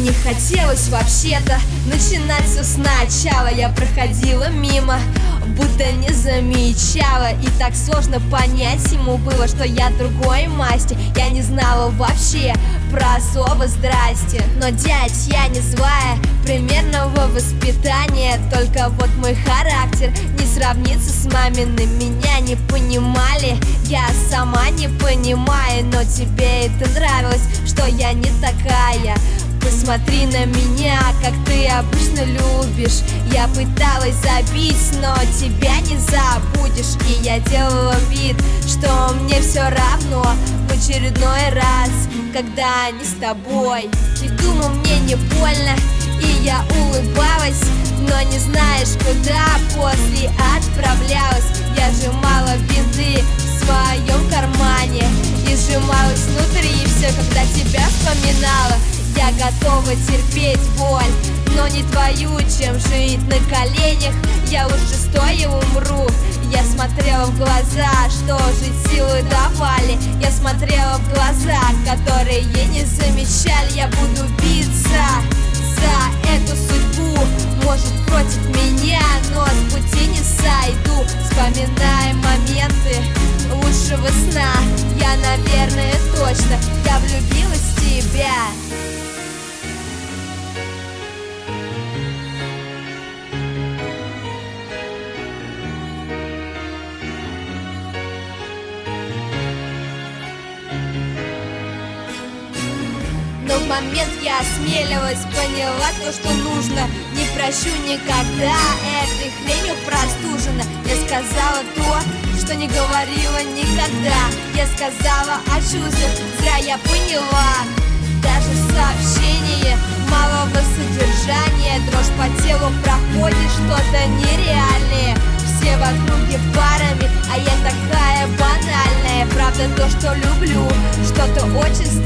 не хотелось вообще-то начинать все сначала. Я проходила мимо, будто не замечала. И так сложно понять ему было, что я другой масти. Я не знала вообще про особо здрасте. Но дядь, я не злая, примерного воспитания. Только вот мой характер не сравнится с маминым. Меня не понимали, я сама не понимаю. Но тебе это нравилось, что я не такая. Посмотри на меня, как ты обычно любишь. Я пыталась забить, но тебя не забудешь. И я делала вид, что мне все равно в очередной раз, когда не с тобой. Ты думал, мне не больно, и я улыбалась, но не знаешь, куда после отправлялась. Я сжимала бинты в своем кармане и сжималась внутри все, когда тебя вспоминала. Я готова терпеть боль, но не твою, чем жить на коленях. Я лучше стоя умру. Я смотрела в глаза, что жить силы давали. Я смотрела в глаза, которые не замечали. Я буду биться за эту судьбу, может, против меня, но с пути не сойду. Вспоминая моменты лучшего сна, я, наверное, точно, я влюбилась в тебя. Но в момент я осмелилась, поняла то, что нужно. Не прощу никогда этой хренью простужена. Я сказала то, что не говорила никогда. Я сказала о чувствах, зря я поняла. Даже в сообщении малого содержания дрожь по телу проходит, что-то нереальное. Все в округе парами, а я такая банальная. Правда то, что люблю, что-то очень